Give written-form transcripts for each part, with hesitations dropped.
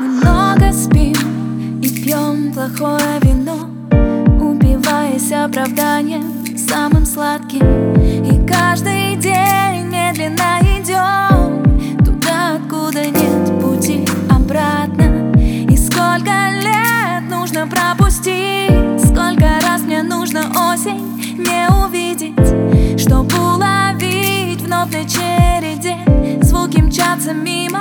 Мы много спим и пьем плохое вино, упиваясь оправданием самым сладким. И каждый день медленно идем туда, откуда нет пути обратно. И сколько лет нужно пропустить, сколько раз мне нужно осень не увидеть, чтобы уловить вновь на череде звуки мчатся мимо.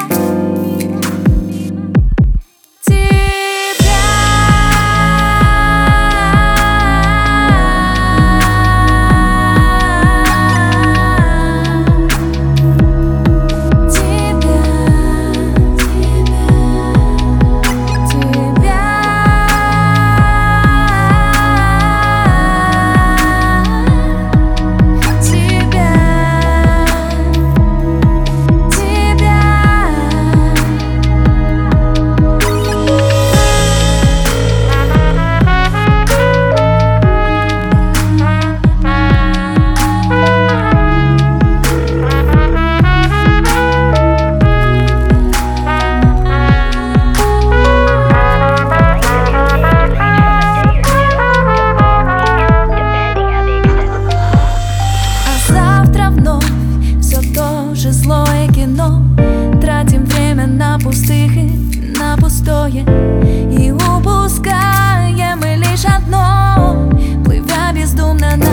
Злое кино, тратим время на пустых и на пустое, и упускаем мы лишь одно, плывя бездумно на